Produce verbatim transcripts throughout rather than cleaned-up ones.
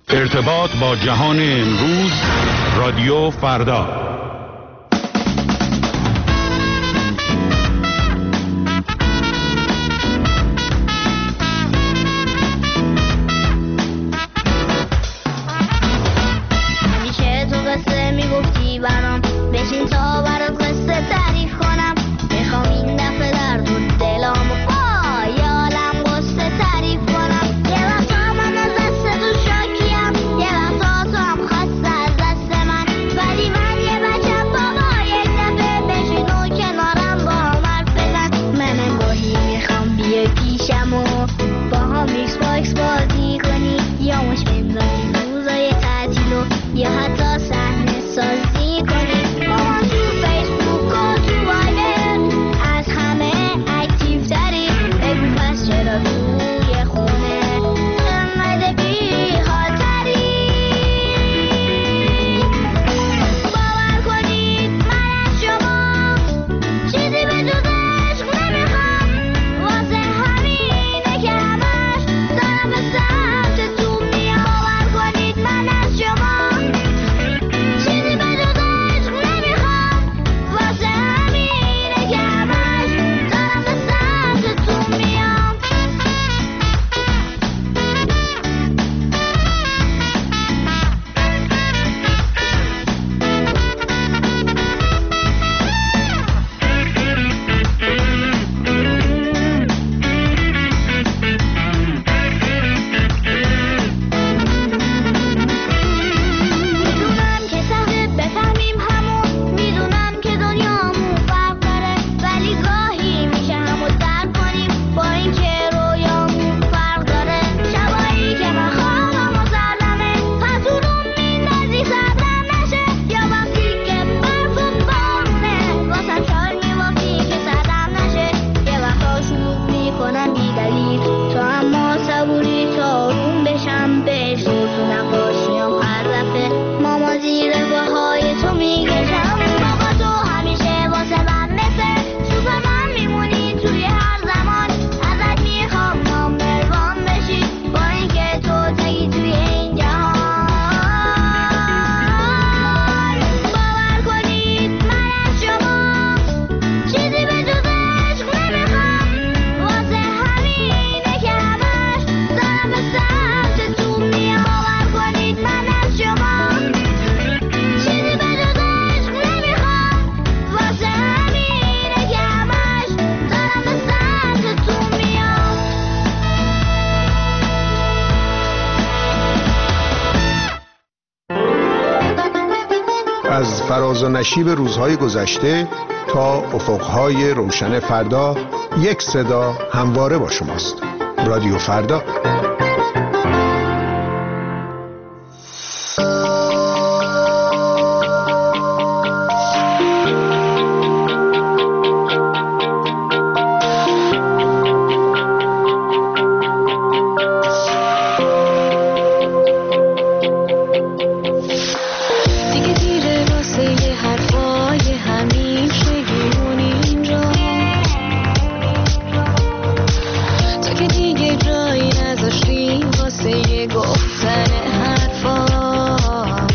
ارتباط با جهان امروز، رادیو فردا. همیشه تو قصه میگفتی برام، بشین تا برات قصه تعریف کنم. میخوام این دفعه در تو دلامو با یه عالم قصه تعریف کنم. یه وقتا من از دست تو شاکیم، یه وقتا تو هم خسته از دست من، ولی من یه بچم بابا. یک دفعه بشین و کنارم با هم حرف بزن. من گاهی میخوام بیای پیشم و با هم ایکس باکس بازی کنی، یا مش بندازی روزای تعطیل و یا حتی صحنه سازی کنی. با هم تو فیسبوک و تو وایبر از همه اکتیو تری. بگو پس چرا توی خونه انقدر بی خاطری؟ باور کنید من از شما چیزی به جز عشق نمیخوام، واسه همینه که همش دارم به سمتتون میام. باور کنید من از شما چیزی به جز عشق نمیخوام، واسه همینه که همش دارم به سمتتون میام. میدونم که سخته بفهمیم همون، میدونم که دنیامون فرق داره، ولی گاهی میشه همو درک کنیم با این که رویامون فرق داره. شبایی که من خوابم و سردمه، پتونم میندازی صبرم نشه، یا وقتی که برف و بارونه واسم شال میوافی که سردم نشه. یه وقتا شروع میکنم بی دلیل، تو اما صبوری تا آروم بشم، بهش رو تو نقاشیام هر دفعه ماما زیر پاهای تو میگشم. بابا تو همیشه واسه من مثل سوپرمن میمونی توی هر زمان، ازت میخوام نامبر وان بشی با اینکه تو تگی توی این جهان. باور کنید من از شما چیزی به جز عشق نمیخوام، واسه همینه که همش دارم به سمتتون میام. باور کنید من از شما چیزی به جز عشق نمیخوام، واسه همینه که همش دارم به سمتتون میام. از فراز و نشیب روزهای گذشته تا افقهای روشن فردا، یک صدا همواره با شماست. رادیو فردا. دیگه دیره واسه یه حرفای همیشگیمون اینجا، تو که دیگه جایی نذاشتی واسه یه گفتن حرفات.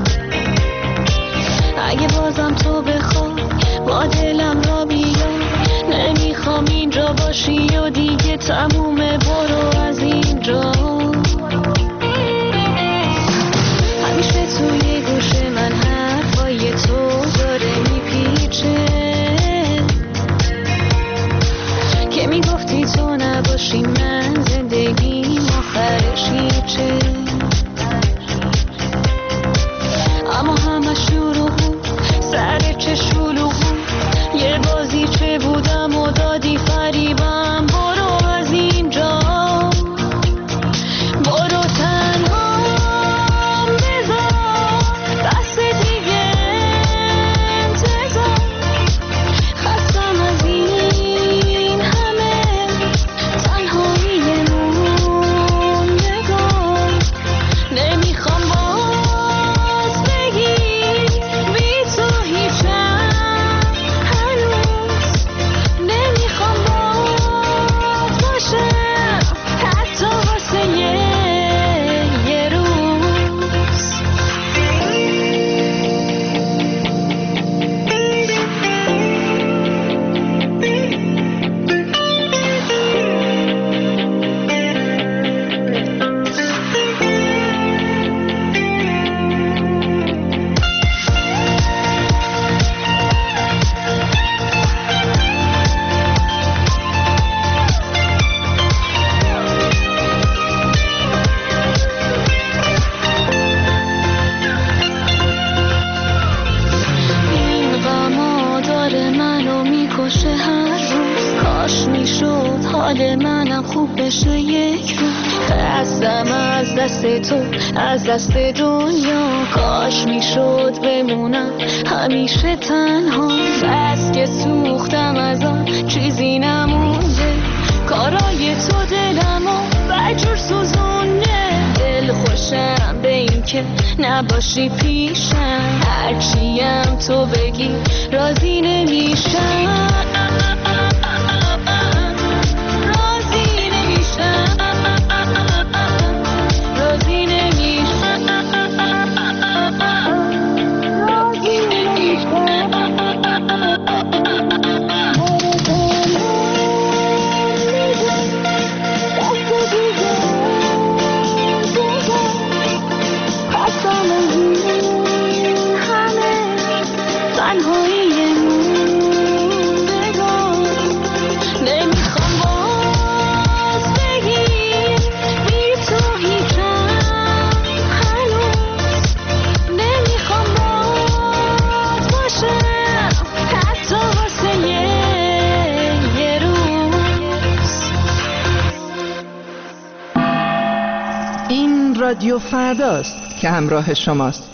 اگه بازم تو بخوای با دلم را بیا، نمیخوام اینجا باشی و دیگه تمومه، برو از اینجا. همیشه توی گوش من حرفای تو داره میپیچه، که میگفتی تو نباشی من زندگیم آخرش هیچه. اما همه شروع بود سر چه شلوغ بود، یه بازی چه بودم و دادی فریبم. برو از اینجا، برو تنها بذار دست دیگه انتظار. خستم از این همه تنهایی موندگار. خوب بشه یک رو. خستم از دست تو، از دست دنیا. کاش میشد بمونم همیشه تنها. بس که سوختم از آن چیزی نمونده. کارای تو دلمو بجور سوزونه. دل خوشم به این که نباشی پیشم. هرچیم تو بگی راضی نمیشم. راضی نمیشم. راضی نمیشم. راضی نمیشم. رادیو فرداست که همراه شماست.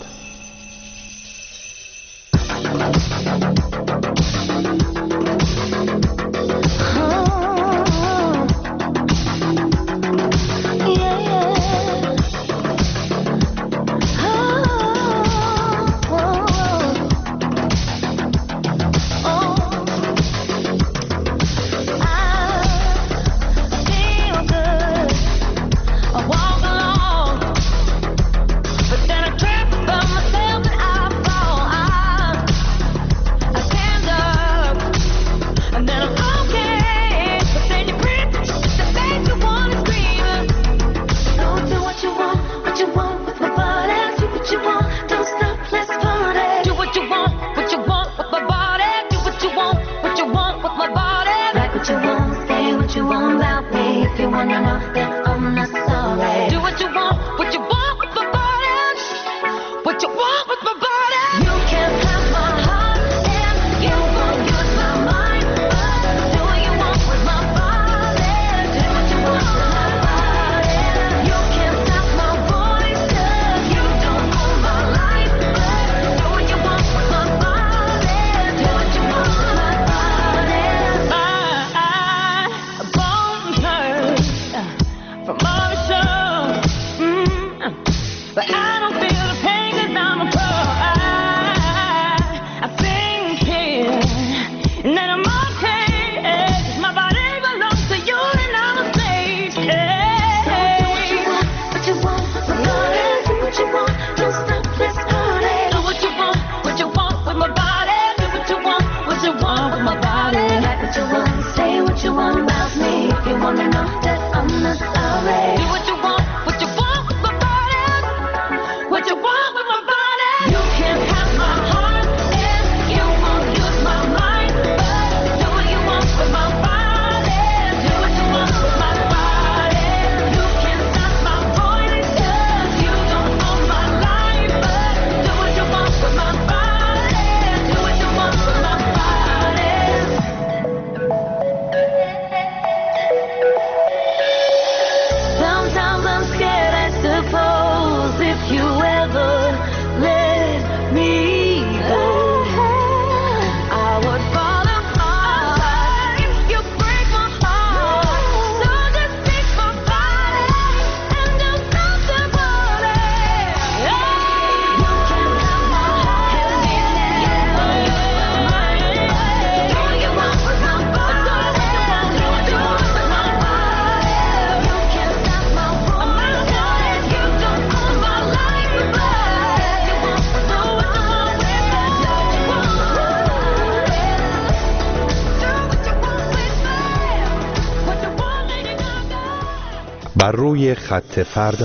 بر روی خط فردا.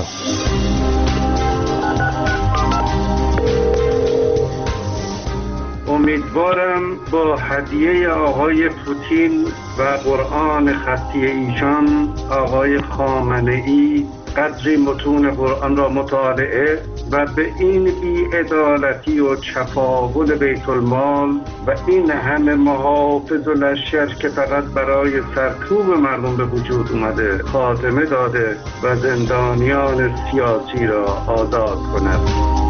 امیدوارم با هدیه آقای پوتین و قرآن خطی ایشان آقای خامنه‌ای قدری متون قرآن را مطالعه و به این بی‌عدالتی و چپاول بیت المال و این همه محافظ و لشکر که فقط برای سرکوب مردم به وجود اومده خاتمه داده و زندانیان سیاسی را آزاد کند.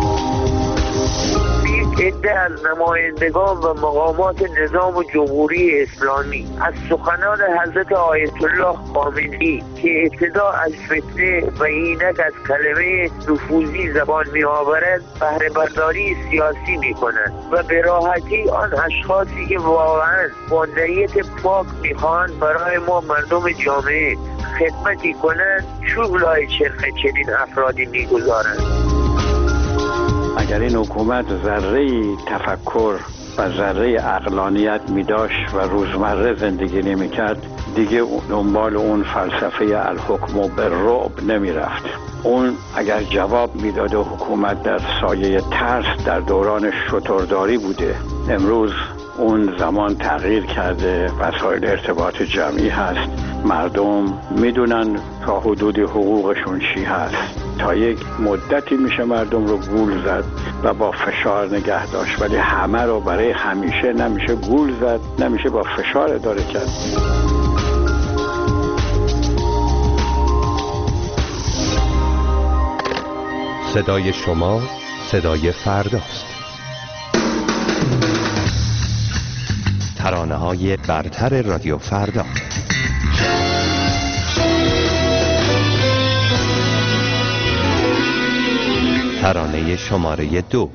عده از نمایندگان و مقامات نظام جمهوری اسلامی از سخنان حضرت آیت الله خامنه‌ای که ابتدا از فتنه و اینک از کلمه نفوذی زبان می آورد بهره برداری سیاسی می کنند و به راحتی آن اشخاصی که واقعا با نیت پاک می خواهند برای ما مردم جامعه خدمتی کنند چوب لای چرخ چنین افرادی می گذارند. اگر این حکومت ذره تفکر و ذره عقلانیت می داشت و روزمره زندگی نمی کرد دیگه دنبال اون فلسفه الحکم بالرعب نمی رفت. اون اگر جواب می داد و حکومت در سایه ترس در دوران شترداری بوده، امروز اون زمان تغییر کرده، وسایل ارتباط جمعی هست، مردم میدونن تا حدود حقوقشون چی هست. تا یک مدتی میشه مردم رو گول زد و با فشار نگه داشت، ولی همه رو برای همیشه نمیشه گول زد، نمیشه با فشار اداره کرد. صدای شما صدای فرداست. ترانه‌های برتر رادیو فردا. ترانه شماره دو.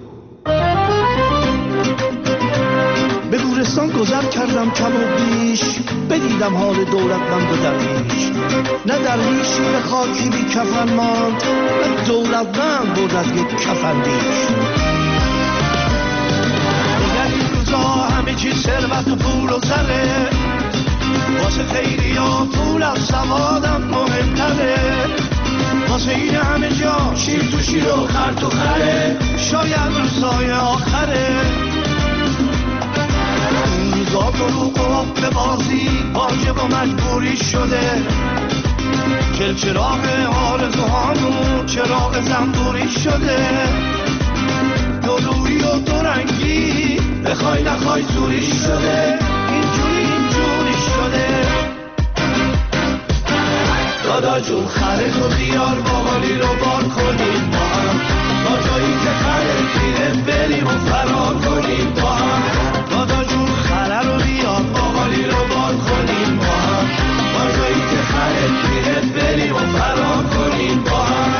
به گورستان گذر کردم کم و بیش، بدیدم حال دولتمند و درویش. نه درویش به خاکی بی کفن ماند، نه دولتمند بود از یک کفن بیش. دیگر این روزا همه چیز ثروت و پول و زره، واسه خیلی ها پول از سوادم مهمتره. واسه این همه جا شیر تو شیر و خر تو خره، شاید روزای آخره. این روزا دروغ و حق بازی واجب و مجبوری شده. چلچراغ آرزوهامون چراغ زنبوری شده. دورویی و دورنگی بخوای نخوای زوری شده. اینجوری اینجوری شده. دادا جون خره تو بیار باقالی رو بار کنیم با هم، با جایی که خره گیره بریم و فرار کنیم با هم. دادا جون خره رو بیار باقالی رو بار کنیم با هم، با جایی که خره گیره بریم و فرار کنیم با هم.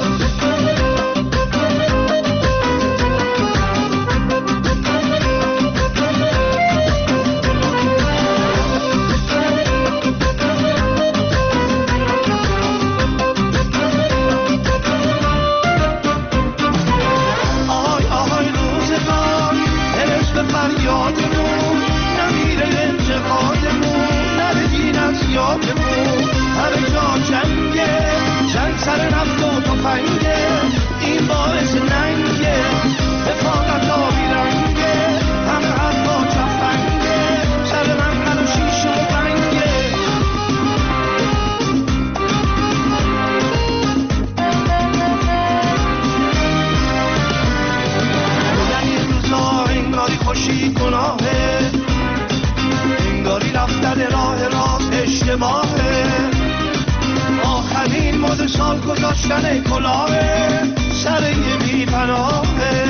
همه جا جنگه، جنگ سر نفت و تفنگه، این باعث ننگه، رفاقت آبی رنگه، همه حرفا چفنگه، سر من هر شیش و بنگه. بودن این روزا انگاری خوشی گناهه، انگاری رفتن راه راست اشتباهه. آخرین مد سال گذاشتن کلاهه، سر یه بی پناهه.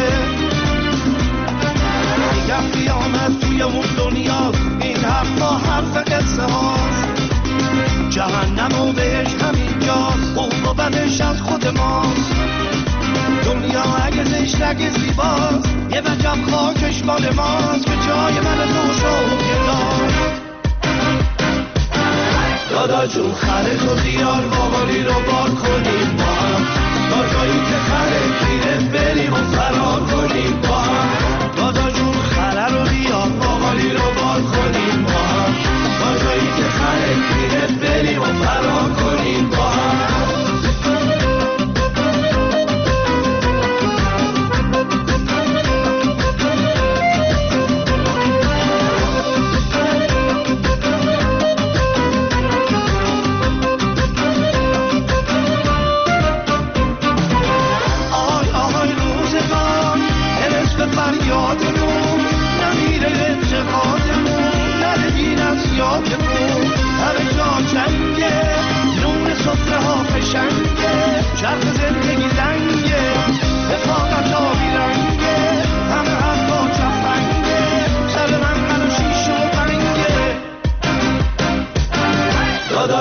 میگم قیامت توی اون دنیا، این حرفا حرف قصه هاست. جهنم و بهش همینجاست، خوب و بدش از خود ماست. دنیا اگه زشت اگه زیباست، یه وجب خاکش مال ماست که جای من تو شوق داشت. دادا جون خره تو بیار باقالی رو بار کنیم با هم، تا جایی که خره گیره بریم و فرار کنیم با هم. دادا جون خره رو بیار باقالی رو بار کنیم با هم، تا جایی که خره گیره بریم و فرار کنیم با هم.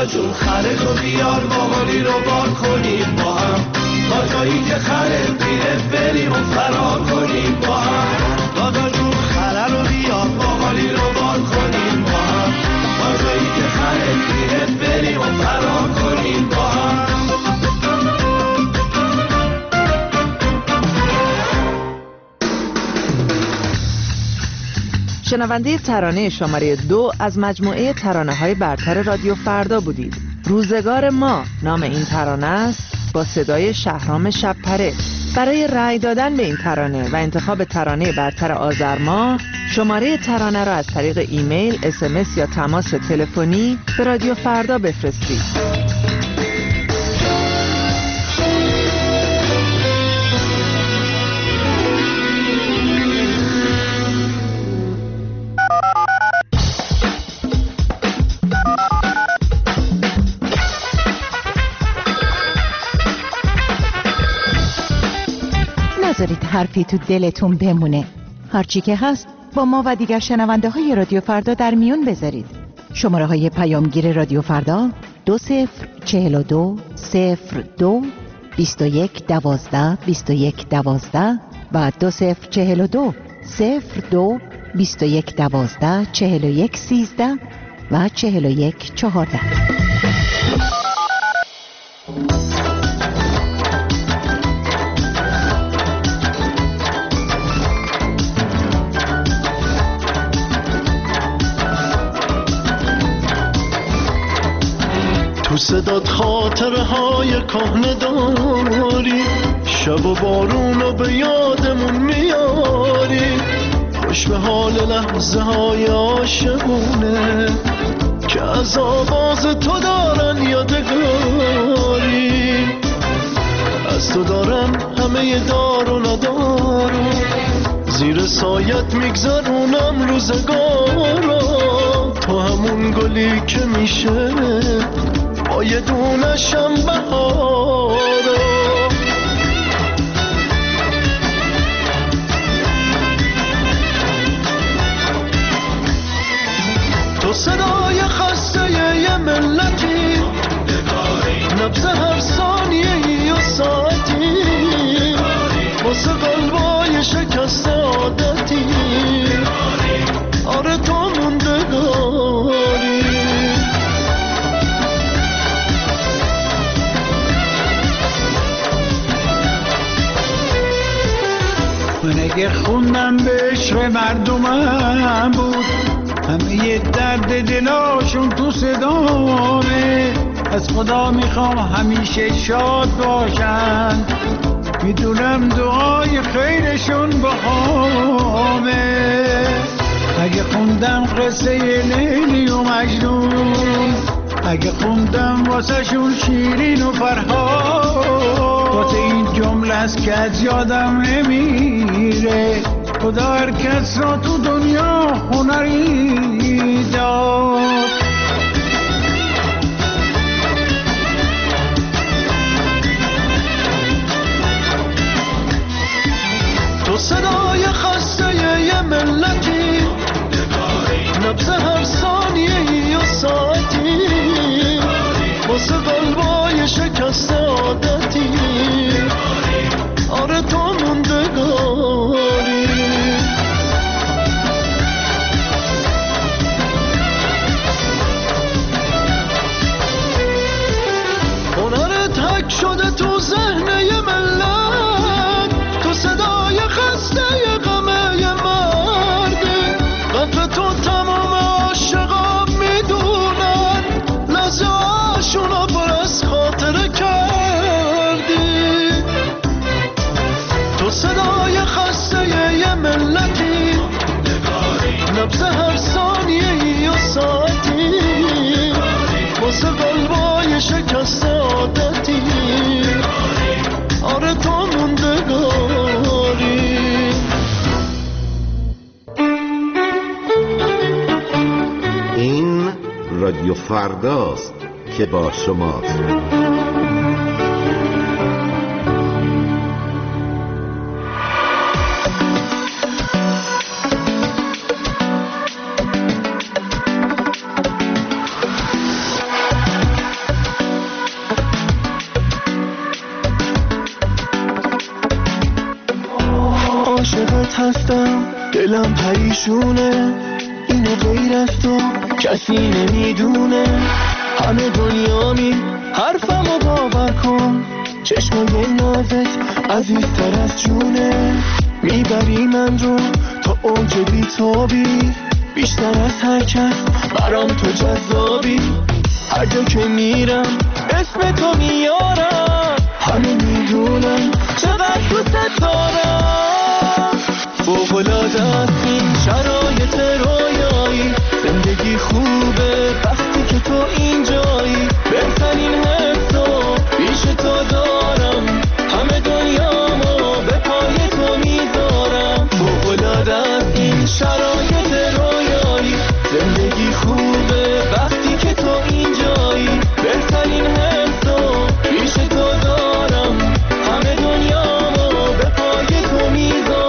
دادا جون خره تو بیار باقالی رو بار کنیم با هم تا جایی که خره میره بریم و فرار کنیم با هم دادا جون خره رو بیار باقالی رو بار کنیم با هم تا جایی که خره میره بریم و فرار کنیم با هم. شنونده ترانه شماره دو از مجموعه ترانه‌های برتر رادیو فردا بودید. روزگار ما نام این ترانه است با صدای شهرام شب‌پره. برای رأی دادن به این ترانه و انتخاب ترانه برتر آذر ماه شماره ترانه را از طریق ایمیل، اس ام اس یا تماس تلفنی به رادیو فردا بفرستید. نذارید حرفی تو دلتون بمونه. هرچی که هست با ما و دیگر شنونده های رادیو فردا در میون بذارید. شماره های پیامگیر رادیو فردا دو صفر چهل و دو صفر دو بیست و یک دوازده بیست و یک دوازده و دو صفر چهل و دو صفر دو بیست و یک دوازده چهل و یک سیزده و چهل و یک چهارده. تو صدات خاطرهای کهنه داری شب و بارونو به یادمون میاری خوش به حال لحظه های عاشقونه که از آواز تو دارن یادگاری از تو دارن همه دار و ندارو زیر سایت میگذرونم روزگارا تو همون گلی که میشه با یه دونشم بهارا تو صدای خسته یه ملتی نبض هر ثانیه و ساعتی واسه قلبای شکسته عادتی آره تو موندگاری من اگه خوندم به عشق مردمم بود همه یه درد دلاشون تو صدامه از خدا میخوام همیشه شاد باشن میدونم دعای خیرشون با همه اگه خوندم قصه لیلی و مجنون اگه خوندم واسه شون شیرین و فرهاد واسه این جمله است که از یادم نمیره خدا هر کس را تو دنیا هنری داد تو صدای خسته یه ملتی نبض هر ثانیه و ساعتی واسه قلبای شکسته عادتی آره تو موندگاری هنرت حک شده تو ذهن یه ملت تو صدای خسته یه غمه یه مرده قدر تو تمام عاشقا میدونن لحظه هاشونا پر از خاطره کردی تو صدای خسته یه ملتی نبض هر ثانیه و ساعتی واسه قلبای شکسته عادتی آره تو موندگاری این رادیو فرداست که با شماست. عاشقت هستم دلم پریشونه، اینو غیر از تو کسی نمیدونه. همه دنیامی حرفمو باور کن، چشمای نازت عزیزتر از جونه. میبری من رو تا اوج بیتابی، بیشتر از هر کس برام تو جذابی. هر جا که میرم اسم تو میارم، همه میدونم چقدر دوست دارم. فوق‌العاده است این شرایط رویایی، زندگی خوبه وقتی که تو اینجایی. بهترین حسو پیش تو دارم، همه دنیامو به پای تو میذارم. فوق‌العاده است این شرایط رویایی، زندگی خوبه وقتی که تو اینجایی. بهترین حسو پیش تو دارم، همه دنیامو به پای تو میذارم.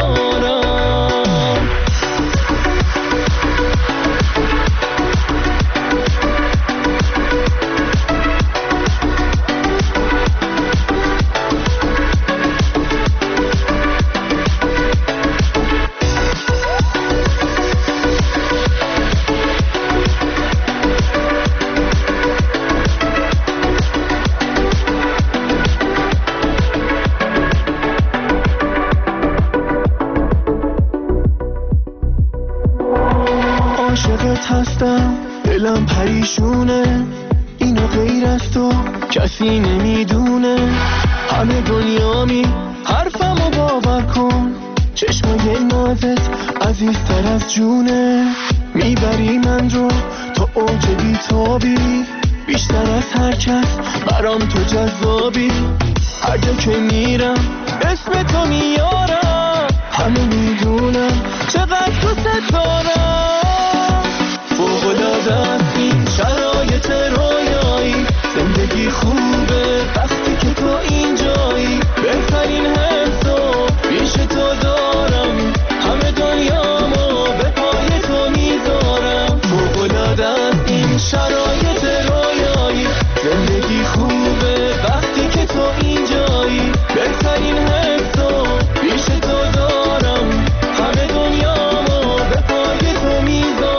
عاشقت هستم دلم پریشونه، اینو غیر از تو کسی نمیدونه. همه دنیامی حرفمو باور کن، چشمای نازت عزیزتر از جونه. میبری من رو تا اوج بیتابی، بیشتر از هر کس برام تو جذابی. هر جا که میرم اسم تو میارم، همه میدونم چقدر دوست دارم. فوق‌العاده است این شرایط رویایی، زندگی خوبه وقتی که تو اینجایی. بهترین حسو پیش تو دارم، همه دنیامو به پای تو میذارم. فوق‌العاده است این شرایط رویایی، زندگی خوبه وقتی که تو اینجایی. بهترین حسو پیش تو دارم، همه دنیامو به پای تو میذارم.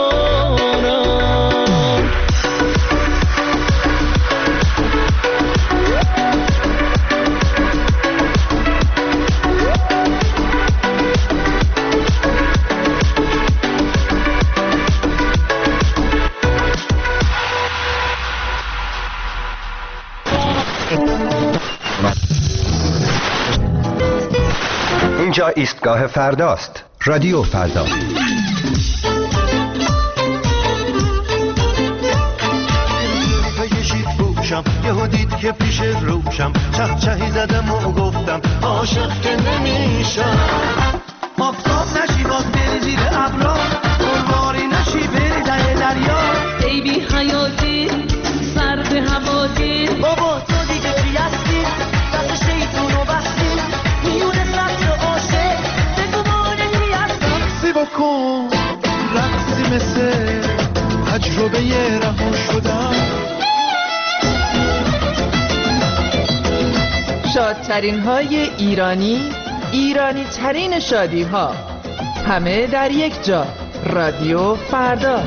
اینجا ایستگاه فرداست. رادیو فردا. یهو دید که پیش روشم چه چهی زدم و گفتم عاشق که نمیشم. آفتاب نشی باز بری زیر ابرا، گلواری نشی بری ته دریا. ای بی حیاتی سرد هواتی، بابا تو دیگه چی هستی؟ دست شیطونو بستی، میونه سبت عاشق بگو مانه کی هستم. سی بکن رقصی مثل تجربه رها شدم. شادترین های ایرانی، ایرانی ترین شادی ها، همه در یک جا. رادیو فردا.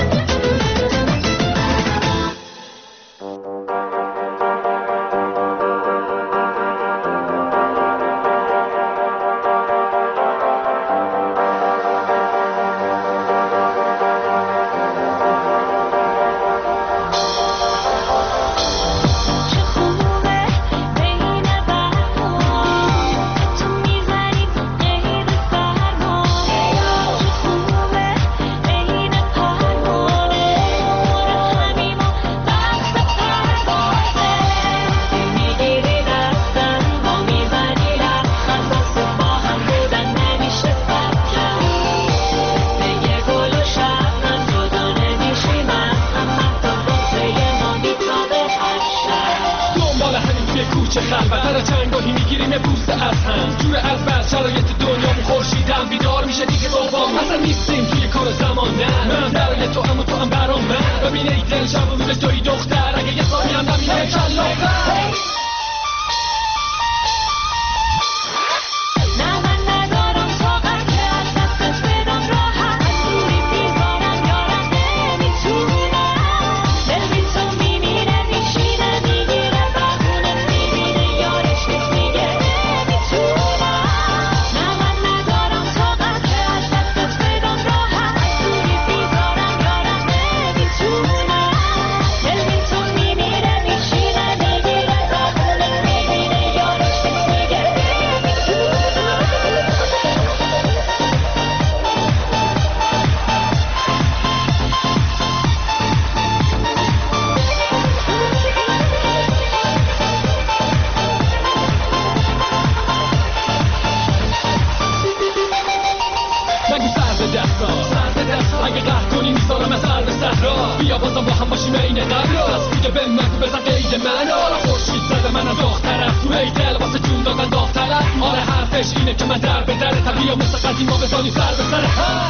کوچه خلوت هر چنگاهی میگیریم بوسه از هم. جور از بس شرایط دنیامون خورشیدم بیدار میشه دیگه بابام. اصلا نیستیم توی کار زمان، نه من برای تو هم و تو هم برام. من ببین ای دل شب و روزش توی دختر، اگه یه سامی هم نبینه کلاغر. نه من ندارم طاقت من آره خورشید زده من از داغ طرف تو ای دل واسه جون دادن داغ طلب آره حرفش اینه که من در به در طبیعه مثل قدیم ها بزانی سر به سر هم